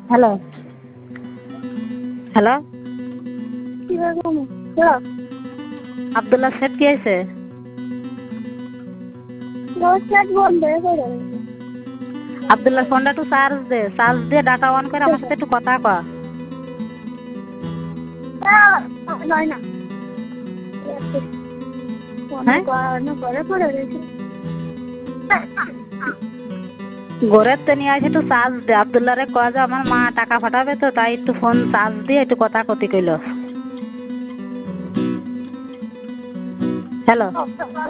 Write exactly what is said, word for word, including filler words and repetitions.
hello hello Abdullah set কি আছে আব্দুল্লাহ ফোনটা একটু চার্জ দে চার্জ দিয়ে ডাটা অন করে আমার সাথে একটু কথা কয় ঘরের তো নিয়ে আসে একটু চার্জ দে আব্দুল্লাহ রে কয় যে আমার মা টাকা পাঠাবে তো তাই একটু ফোন চার্জ দিয়ে একটু কথা কতি কইল হ্যালো